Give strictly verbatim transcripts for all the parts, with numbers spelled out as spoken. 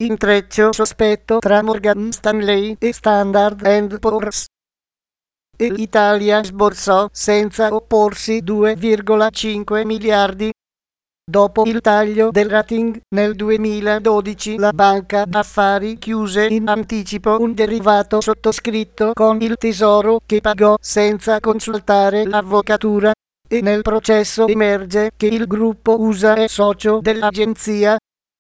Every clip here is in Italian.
Intreccio sospetto tra Morgan Stanley e Standard and Poor's. E l'Italia sborsò senza opporsi due virgola cinque miliardi. Dopo il taglio del rating nel duemiladodici, la banca d'affari chiuse in anticipo un derivato sottoscritto con il Tesoro che pagò senza consultare l'avvocatura, e nel processo emerge che il gruppo U S A è socio dell'agenzia.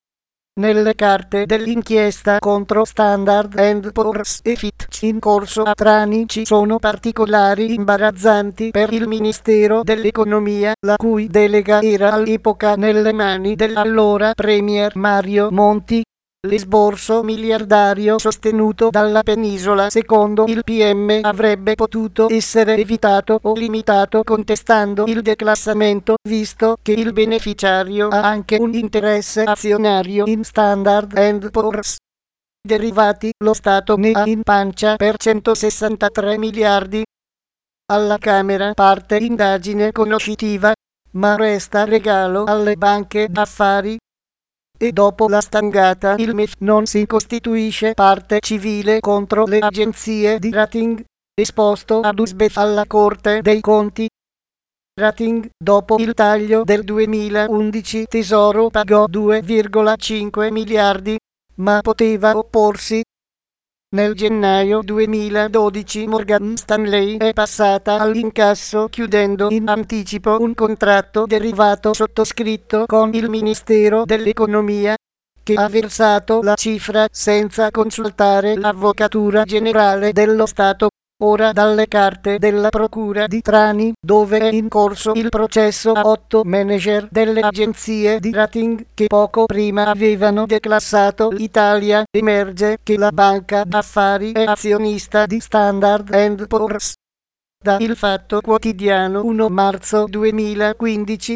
Nelle carte dell'inchiesta contro Standard and Poor's e Fitch in corso a Trani ci sono particolari imbarazzanti per il Ministero dell'Economia, la cui delega era all'epoca nelle mani dell'allora Premier Mario Monti. L'esborso miliardario sostenuto dalla penisola, secondo il P M, avrebbe potuto essere evitato o limitato contestando il declassamento, visto che il beneficiario ha anche un interesse azionario in Standard and Poor's. Derivati, lo Stato ne ha in pancia per centosessantatré miliardi. Alla Camera parte indagine conoscitiva, ma resta regalo alle banche d'affari. E dopo la stangata il M E F non si costituisce parte civile contro le agenzie di rating, esposto ad Usbef alla Corte dei Conti. Rating, dopo il taglio del duemilaundici Tesoro pagò due virgola cinque miliardi, ma poteva opporsi. Nel gennaio duemiladodici Morgan Stanley è passata all'incasso chiudendo in anticipo un contratto derivato sottoscritto con il Ministero dell'Economia, che ha versato la cifra senza consultare l'Avvocatura Generale dello Stato. Ora dalle carte della Procura di Trani, dove è in corso il processo a otto manager delle agenzie di rating che poco prima avevano declassato l'Italia, emerge che la banca d'affari è azionista di Standard and Poor's. Da Il Fatto Quotidiano primo marzo duemilaquindici.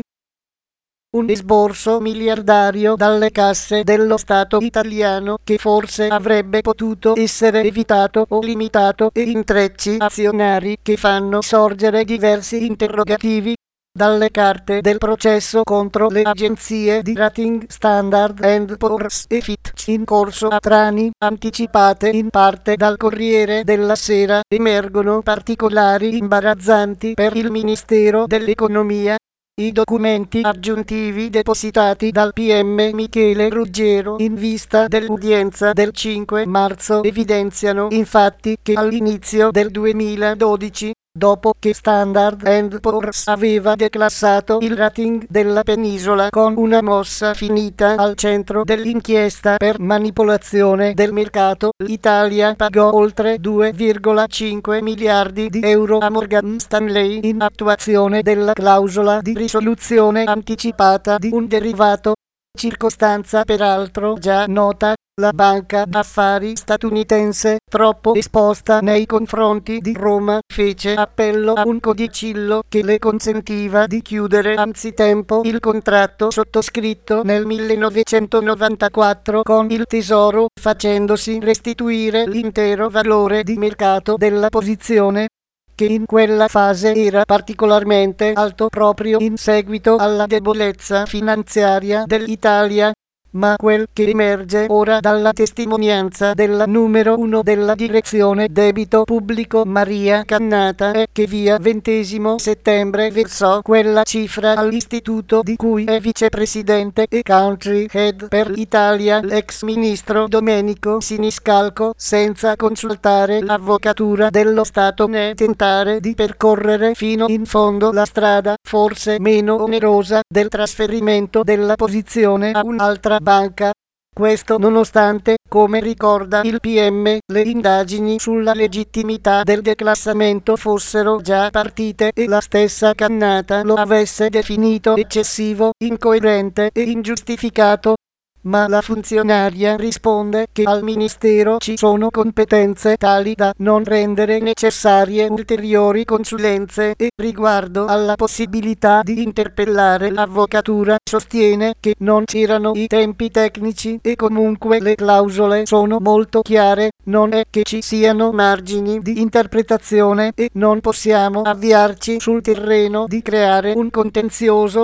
Un esborso miliardario dalle casse dello Stato italiano che forse avrebbe potuto essere evitato o limitato, e intrecci azionari che fanno sorgere diversi interrogativi. Dalle carte del processo contro le agenzie di rating Standard and Poor's e Fitch in corso a Trani, anticipate in parte dal Corriere della Sera, emergono particolari imbarazzanti per il Ministero dell'Economia. I documenti aggiuntivi depositati dal P M Michele Ruggero in vista dell'udienza del cinque marzo evidenziano infatti che all'inizio del duemiladodici, dopo che Standard and Poor's aveva declassato il rating della penisola con una mossa finita al centro dell'inchiesta per manipolazione del mercato, l'Italia pagò oltre due virgola cinque miliardi di euro a Morgan Stanley in attuazione della clausola di risoluzione anticipata di un derivato, circostanza peraltro già nota. La banca d'affari statunitense, troppo esposta nei confronti di Roma, fece appello a un codicillo che le consentiva di chiudere anzitempo il contratto sottoscritto nel millenovecentonovantaquattro con il Tesoro, facendosi restituire l'intero valore di mercato della posizione, che in quella fase era particolarmente alto proprio in seguito alla debolezza finanziaria dell'Italia. Ma quel che emerge ora dalla testimonianza della numero uno della direzione debito pubblico Maria Cannata è che via ventesimo settembre versò quella cifra all'istituto di cui è vicepresidente e country head per l'Italia l'ex ministro Domenico Siniscalco, senza consultare l'avvocatura dello Stato né tentare di percorrere fino in fondo la strada, forse meno onerosa, del trasferimento della posizione a un'altra banca. Questo nonostante, come ricorda il P M, le indagini sulla legittimità del declassamento fossero già partite e la stessa Cannata lo avesse definito eccessivo, incoerente e ingiustificato. Ma la funzionaria risponde che al Ministero ci sono competenze tali da non rendere necessarie ulteriori consulenze e, riguardo alla possibilità di interpellare l'avvocatura, sostiene che non c'erano i tempi tecnici e comunque le clausole sono molto chiare, non è che ci siano margini di interpretazione e non possiamo avviarci sul terreno di creare un contenzioso.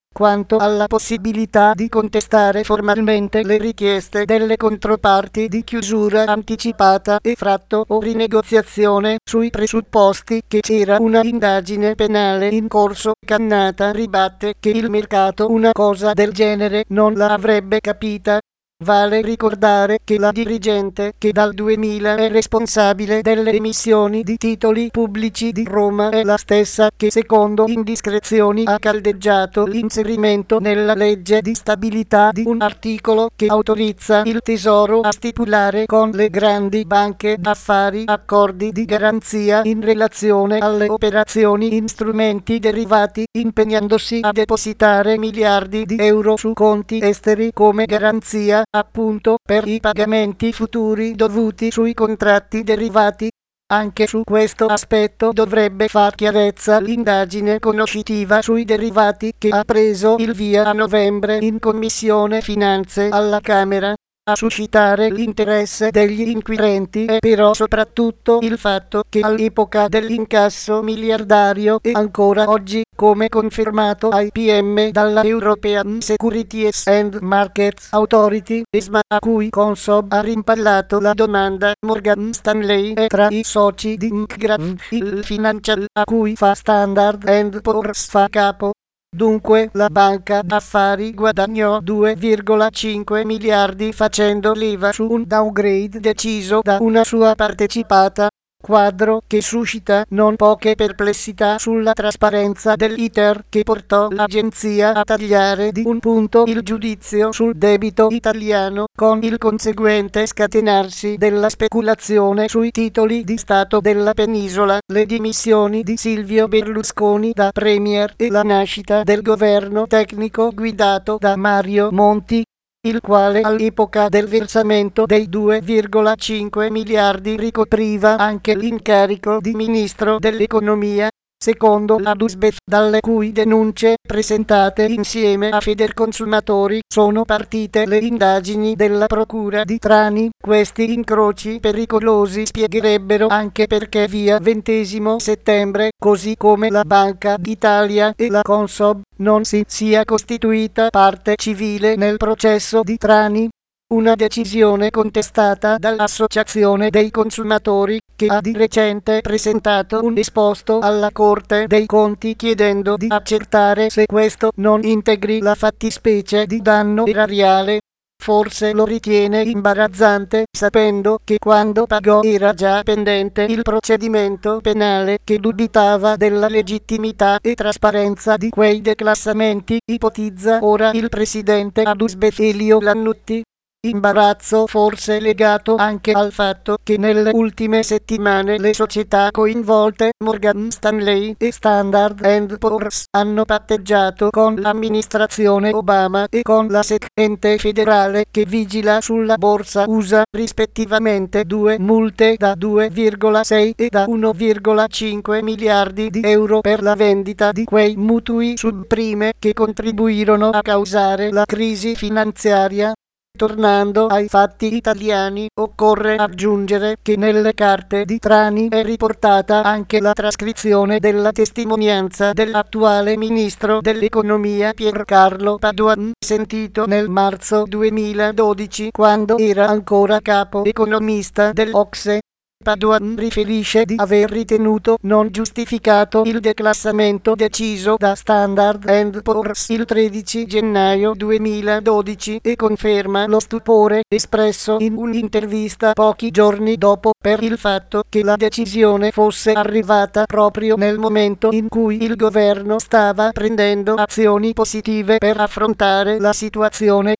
quanto alla possibilità di contestare formalmente le richieste delle controparti di chiusura anticipata e fratto o rinegoziazione sui presupposti che c'era una indagine penale in corso. Cannata ribatte che il mercato una cosa del genere non la avrebbe capita. Vale ricordare che la dirigente che dal duemila è responsabile delle emissioni di titoli pubblici di Roma è la stessa che secondo indiscrezioni ha caldeggiato l'inserimento nella legge di stabilità di un articolo che autorizza il Tesoro a stipulare con le grandi banche d'affari accordi di garanzia in relazione alle operazioni in strumenti derivati, impegnandosi a depositare miliardi di euro su conti esteri come garanzia appunto per i pagamenti futuri dovuti sui contratti derivati. Anche su questo aspetto dovrebbe far chiarezza l'indagine conoscitiva sui derivati che ha preso il via a novembre in Commissione Finanze alla Camera. A suscitare l'interesse degli inquirenti è però soprattutto il fatto che all'epoca dell'incasso miliardario e ancora oggi, come confermato ai P M dalla European Securities and Markets Authority, ESMA, a cui Consob ha rimpallato la domanda, Morgan Stanley è tra i soci di McGrath, il Financial, a cui fa Standard and Poor's fa capo. Dunque la banca d'affari guadagnò due virgola cinque miliardi facendo leva su un downgrade deciso da una sua partecipata, quadro che suscita non poche perplessità sulla trasparenza dell'iter che portò l'agenzia a tagliare di un punto il giudizio sul debito italiano, con il conseguente scatenarsi della speculazione sui titoli di Stato della penisola, le dimissioni di Silvio Berlusconi da Premier e la nascita del governo tecnico guidato da Mario Monti, il quale all'epoca del versamento dei due virgola cinque miliardi ricopriva anche l'incarico di ministro dell'economia, secondo la Dusbef, dalle cui denunce presentate insieme a Federconsumatori sono partite le indagini della procura di Trani. Questi incroci pericolosi spiegherebbero anche perché via ventesimo settembre, così come la Banca d'Italia e la Consob, non si sia costituita parte civile nel processo di Trani. Una decisione contestata dall'Associazione dei Consumatori, che ha di recente presentato un esposto alla Corte dei Conti chiedendo di accertare se questo non integri la fattispecie di danno erariale. Forse lo ritiene imbarazzante, sapendo che quando pagò era già pendente il procedimento penale che dubitava della legittimità e trasparenza di quei declassamenti, ipotizza ora il presidente Adusbef Elio Lannutti. Imbarazzo forse legato anche al fatto che nelle ultime settimane le società coinvolte, Morgan Stanley e Standard and Poor's, hanno patteggiato con l'amministrazione Obama e con la S E C, ente federale che vigila sulla borsa U S A, rispettivamente due multe da due virgola sei e da uno virgola cinque miliardi di euro per la vendita di quei mutui subprime che contribuirono a causare la crisi finanziaria. Tornando ai fatti italiani, occorre aggiungere che nelle carte di Trani è riportata anche la trascrizione della testimonianza dell'attuale ministro dell'economia Piercarlo Padoan, sentito nel marzo duemiladodici quando era ancora capo economista dell'Ocse. Padoan riferisce di aver ritenuto non giustificato il declassamento deciso da Standard and Poor's il tredici gennaio duemiladodici e conferma lo stupore espresso in un'intervista pochi giorni dopo per il fatto che la decisione fosse arrivata proprio nel momento in cui il governo stava prendendo azioni positive per affrontare la situazione.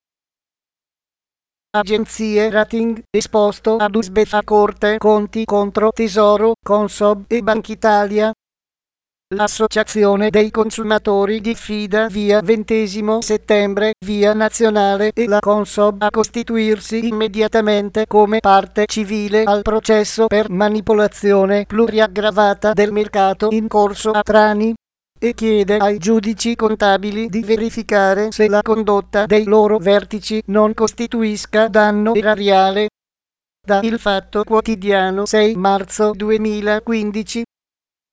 Agenzie rating, esposto ad Adusbef a Corte Conti contro Tesoro, Consob e Bankitalia. L'Associazione dei Consumatori diffida via ventesimo settembre, via nazionale e la Consob a costituirsi immediatamente come parte civile al processo per manipolazione pluriaggravata del mercato in corso a Trani, e chiede ai giudici contabili di verificare se la condotta dei loro vertici non costituisca danno erariale. Da Il Fatto Quotidiano sei marzo duemilaquindici.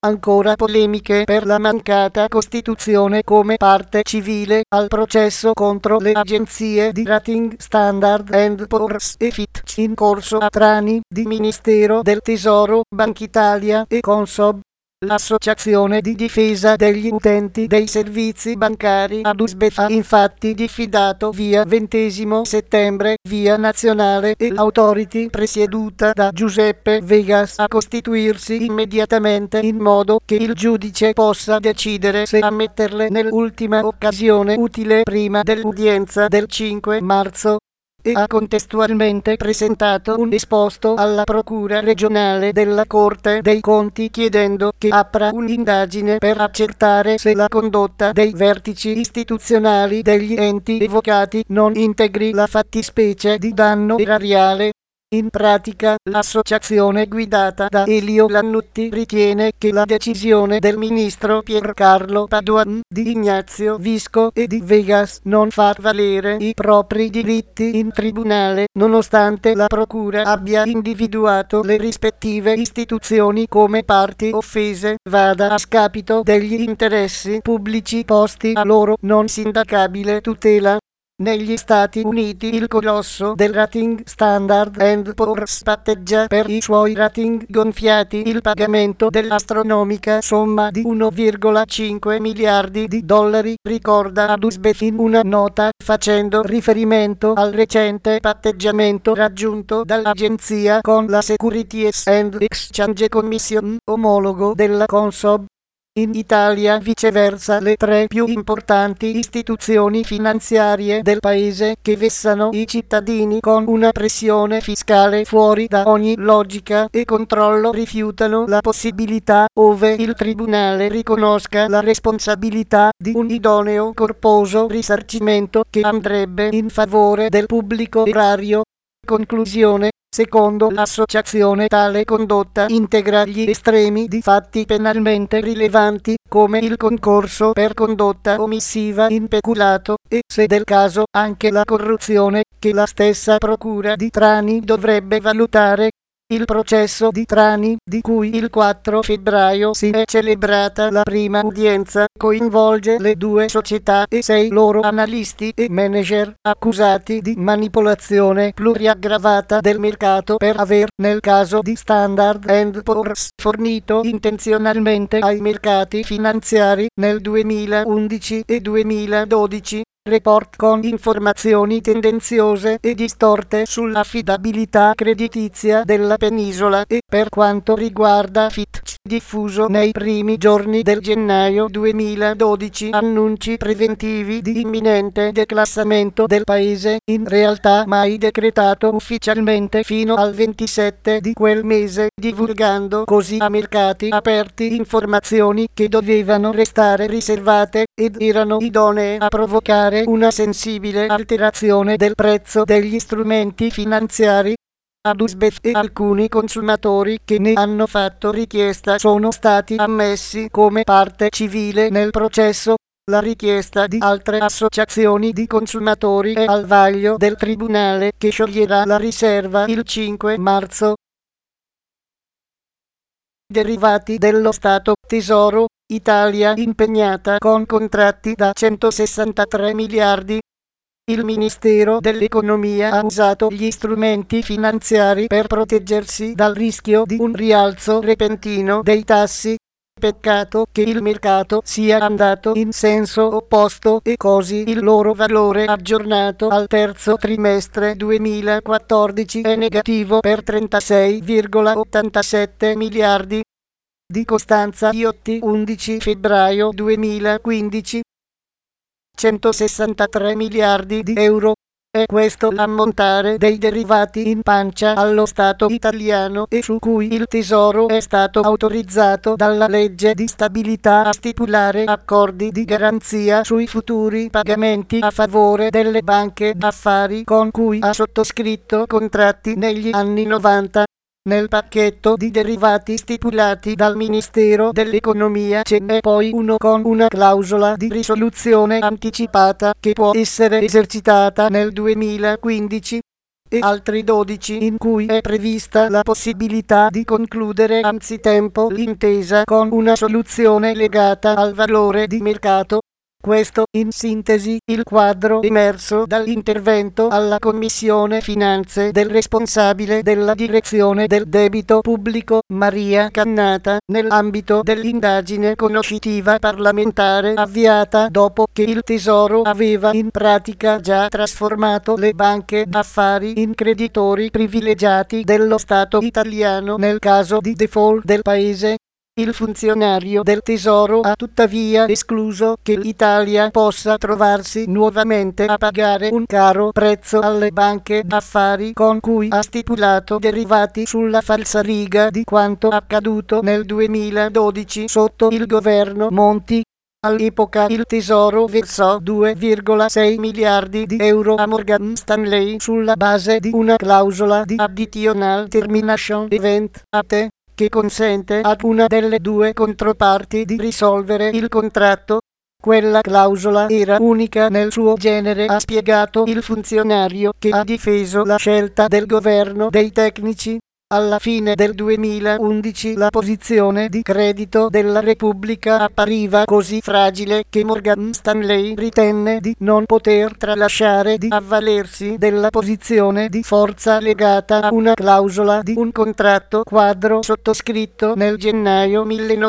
ancora polemiche per la mancata costituzione come parte civile al processo contro le agenzie di rating Standard and Poor's e Fitch in corso a Trani di Ministero del Tesoro, Bankitalia e Consob. L'associazione di difesa degli utenti dei servizi bancari ad Uzbek ha infatti diffidato via ventesimo settembre via nazionale e Authority presieduta da Giuseppe Vegas a costituirsi immediatamente in modo che il giudice possa decidere se ammetterle nell'ultima occasione utile prima dell'udienza del cinque marzo. E ha contestualmente presentato un esposto alla Procura regionale della Corte dei Conti chiedendo che apra un'indagine per accertare se la condotta dei vertici istituzionali degli enti evocati non integri la fattispecie di danno erariale. In pratica, l'associazione guidata da Elio Lannutti ritiene che la decisione del ministro Piercarlo Padoan, di Ignazio Visco e di Vegas non fa valere i propri diritti in tribunale, nonostante la procura abbia individuato le rispettive istituzioni come parti offese, vada a scapito degli interessi pubblici posti a loro non sindacabile tutela. Negli Stati Uniti il colosso del rating Standard and Poor's patteggia per i suoi rating gonfiati il pagamento dell'astronomica somma di uno virgola cinque miliardi di dollari, ricorda ad Uzbek in una nota, facendo riferimento al recente patteggiamento raggiunto dall'agenzia con la Securities and Exchange Commission, omologo della Consob. In Italia, viceversa, le tre più importanti istituzioni finanziarie del paese, che vessano i cittadini con una pressione fiscale fuori da ogni logica e controllo, rifiutano la possibilità, ove il tribunale riconosca la responsabilità, di un idoneo corposo risarcimento che andrebbe in favore del pubblico erario. Conclusione. Secondo l'associazione tale condotta integra gli estremi di fatti penalmente rilevanti, come il concorso per condotta omissiva in peculato, e, se del caso, anche la corruzione, che la stessa procura di Trani dovrebbe valutare. Il processo di Trani, di cui il quattro febbraio si è celebrata la prima udienza, coinvolge le due società e sei loro analisti e manager accusati di manipolazione pluriaggravata del mercato per aver, nel caso di Standard and Poor's, fornito intenzionalmente ai mercati finanziari nel duemilaundici e duemiladodici report con informazioni tendenziose e distorte sull'affidabilità creditizia della penisola e, per quanto riguarda Fitch, diffuso nei primi giorni del gennaio duemiladodici annunci preventivi di imminente declassamento del paese, in realtà mai decretato ufficialmente fino al ventisette di quel mese, divulgando così a mercati aperti informazioni che dovevano restare riservate ed erano idonee a provocare una sensibile alterazione del prezzo degli strumenti finanziari. Ad Uzbek e alcuni consumatori che ne hanno fatto richiesta sono stati ammessi come parte civile nel processo. La richiesta di altre associazioni di consumatori è al vaglio del tribunale, che scioglierà la riserva il cinque marzo. Derivati dello Stato. Tesoro. Italia impegnata con contratti da centosessantatré miliardi. Il Ministero dell'Economia ha usato gli strumenti finanziari per proteggersi dal rischio di un rialzo repentino dei tassi. Peccato che il mercato sia andato in senso opposto e così il loro valore aggiornato al terzo trimestre duemilaquattordici è negativo per trentasei virgola ottantasette miliardi. Di Costanza Iotti, undici febbraio duemilaquindici. centosessantatré miliardi di euro. È questo l'ammontare dei derivati in pancia allo Stato italiano e su cui il Tesoro è stato autorizzato dalla legge di stabilità a stipulare accordi di garanzia sui futuri pagamenti a favore delle banche d'affari con cui ha sottoscritto contratti negli anni novanta. Nel pacchetto di derivati stipulati dal Ministero dell'Economia ce n'è poi uno con una clausola di risoluzione anticipata che può essere esercitata nel duemilaquindici. e altri dodici in cui è prevista la possibilità di concludere anzitempo l'intesa con una soluzione legata al valore di mercato. Questo, in sintesi, il quadro emerso dall'intervento alla Commissione Finanze del responsabile della direzione del debito pubblico, Maria Cannata, nell'ambito dell'indagine conoscitiva parlamentare avviata dopo che il Tesoro aveva in pratica già trasformato le banche d'affari in creditori privilegiati dello Stato italiano nel caso di default del Paese. Il funzionario del Tesoro ha tuttavia escluso che l'Italia possa trovarsi nuovamente a pagare un caro prezzo alle banche d'affari con cui ha stipulato derivati sulla falsariga di quanto accaduto nel duemiladodici sotto il governo Monti. All'epoca il Tesoro versò due virgola sei miliardi di euro a Morgan Stanley sulla base di una clausola di Additional Termination Event A T E, che consente ad una delle due controparti di risolvere il contratto. Quella clausola era unica nel suo genere, ha spiegato il funzionario che ha difeso la scelta del governo dei tecnici. Alla fine del duemilaundici la posizione di credito della Repubblica appariva così fragile che Morgan Stanley ritenne di non poter tralasciare di avvalersi della posizione di forza legata a una clausola di un contratto quadro sottoscritto nel gennaio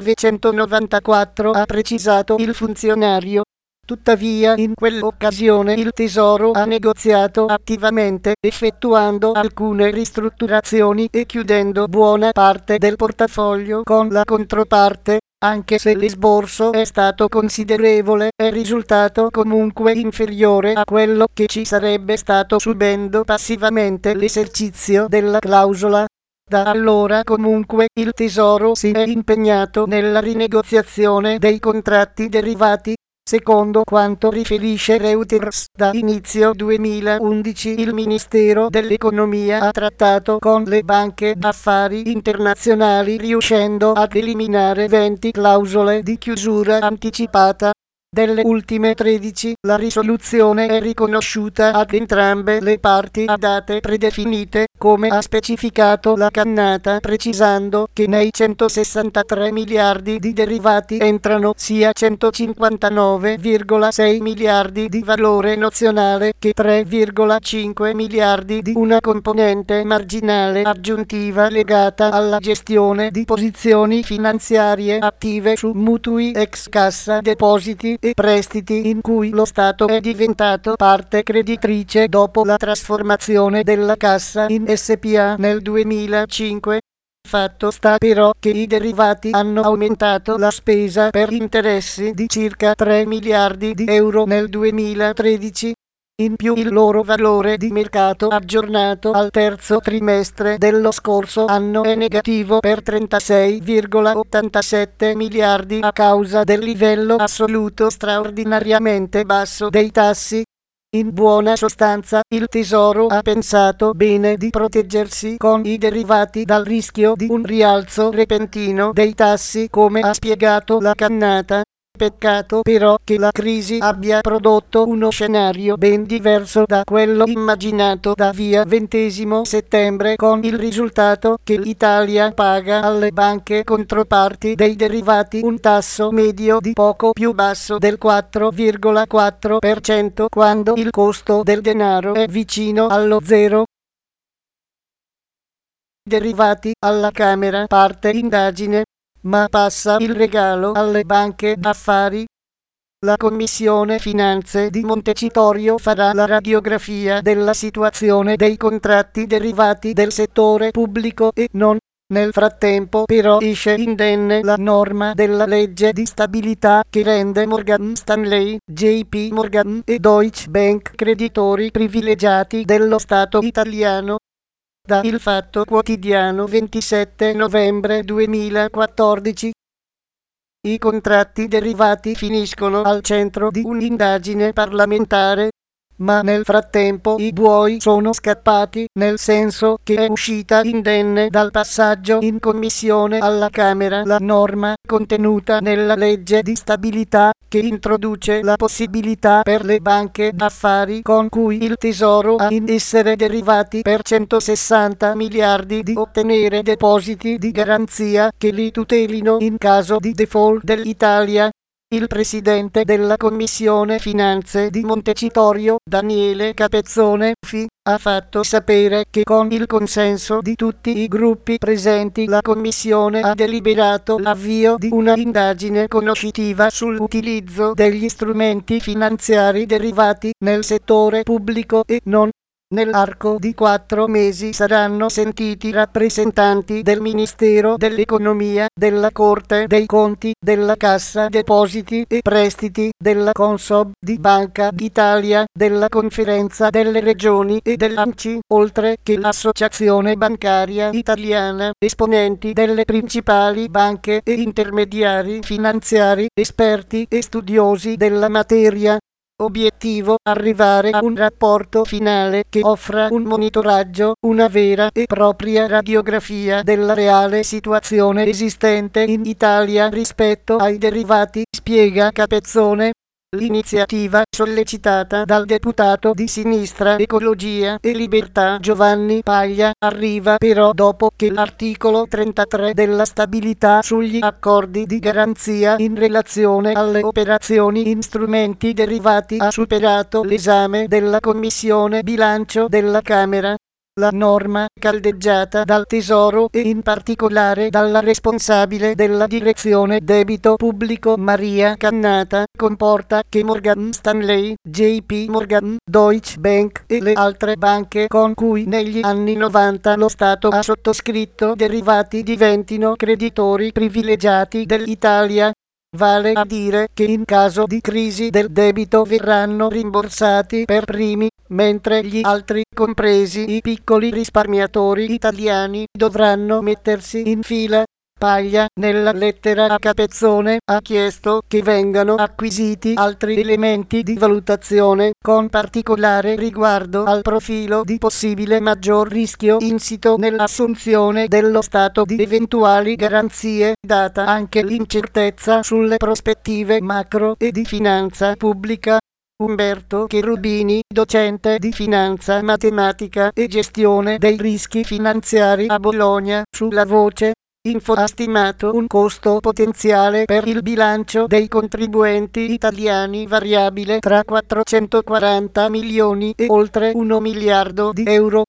millenovecentonovantaquattro, ha precisato il funzionario. Tuttavia in quell'occasione il Tesoro ha negoziato attivamente, effettuando alcune ristrutturazioni e chiudendo buona parte del portafoglio con la controparte. Anche se l'esborso è stato considerevole, è risultato comunque inferiore a quello che ci sarebbe stato subendo passivamente l'esercizio della clausola. Da allora comunque il Tesoro si è impegnato nella rinegoziazione dei contratti derivati. Secondo quanto riferisce Reuters, da inizio duemilaundici il Ministero dell'Economia ha trattato con le banche d'affari internazionali riuscendo ad eliminare venti clausole di chiusura anticipata. Delle ultime tredici, la risoluzione è riconosciuta ad entrambe le parti a date predefinite, come ha specificato la Cannata, precisando che nei centosessantatré miliardi di derivati entrano sia centocinquantanove virgola sei miliardi di valore nozionale che tre virgola cinque miliardi di una componente marginale aggiuntiva legata alla gestione di posizioni finanziarie attive su mutui ex cassa depositi e prestiti in cui lo Stato è diventato parte creditrice dopo la trasformazione della Cassa in S P A nel duemilacinque. Fatto sta però che i derivati hanno aumentato la spesa per interessi di circa tre miliardi di euro nel duemilatredici. In più il loro valore di mercato aggiornato al terzo trimestre dello scorso anno è negativo per trentasei virgola ottantasette miliardi a causa del livello assoluto straordinariamente basso dei tassi. In buona sostanza, il Tesoro ha pensato bene di proteggersi con i derivati dal rischio di un rialzo repentino dei tassi, come ha spiegato la Cannata. Peccato però che la crisi abbia prodotto uno scenario ben diverso da quello immaginato da via ventesimo settembre, con il risultato che l'Italia paga alle banche controparti dei derivati un tasso medio di poco più basso del quattro virgola quattro per cento quando il costo del denaro è vicino allo zero. Derivati alla Camera, parte indagine. Ma passa il regalo alle banche d'affari. La Commissione Finanze di Montecitorio farà la radiografia della situazione dei contratti derivati del settore pubblico e non. Nel frattempo però esce indenne la norma della legge di stabilità che rende Morgan Stanley, J P Morgan e Deutsche Bank creditori privilegiati dello Stato italiano. Da Il Fatto Quotidiano, ventisette novembre duemilaquattordici. I contratti derivati finiscono al centro di un'indagine parlamentare. ma nel frattempo i buoi sono scappati, nel senso che è uscita indenne dal passaggio in commissione alla Camera la norma contenuta nella legge di stabilità che introduce la possibilità per le banche d'affari con cui il Tesoro ha in essere derivati per centosessanta miliardi di ottenere depositi di garanzia che li tutelino in caso di default dell'Italia. Il presidente della Commissione Finanze di Montecitorio, Daniele Capezzone, F I, ha fatto sapere che con il consenso di tutti i gruppi presenti la Commissione ha deliberato l'avvio di una indagine conoscitiva sull'utilizzo degli strumenti finanziari derivati nel settore pubblico e non. Nell'arco di quattro mesi saranno sentiti rappresentanti del Ministero dell'Economia, della Corte dei Conti, della Cassa Depositi e Prestiti, della Consob di Banca d'Italia, della Conferenza delle Regioni e dell'ANCI, oltre che l'Associazione Bancaria Italiana, esponenti delle principali banche e intermediari finanziari, esperti e studiosi della materia. Obiettivo: arrivare a un rapporto finale che offra un monitoraggio, una vera e propria radiografia della reale situazione esistente in Italia rispetto ai derivati, spiega Capezzone. L'iniziativa, sollecitata dal deputato di Sinistra Ecologia e Libertà Giovanni Paglia, arriva però dopo che l'articolo trentatré della stabilità sugli accordi di garanzia in relazione alle operazioni in strumenti derivati ha superato l'esame della Commissione Bilancio della Camera. La norma, caldeggiata dal Tesoro e in particolare dalla responsabile della direzione debito pubblico Maria Cannata, comporta che Morgan Stanley, J P Morgan, Deutsche Bank e le altre banche con cui negli anni novanta lo Stato ha sottoscritto derivati diventino creditori privilegiati dell'Italia. Vale a dire che in caso di crisi del debito verranno rimborsati per primi, mentre gli altri, compresi i piccoli risparmiatori italiani, dovranno mettersi in fila. Paglia, nella lettera a Capezzone, ha chiesto che vengano acquisiti altri elementi di valutazione, con particolare riguardo al profilo di possibile maggior rischio insito nell'assunzione dello Stato di eventuali garanzie, data anche l'incertezza sulle prospettive macro e di finanza pubblica. Umberto Cherubini, docente di finanza matematica e gestione dei rischi finanziari a Bologna, sulla Voce Info ha stimato un costo potenziale per il bilancio dei contribuenti italiani variabile tra quattrocentoquaranta milioni e oltre un miliardo di euro.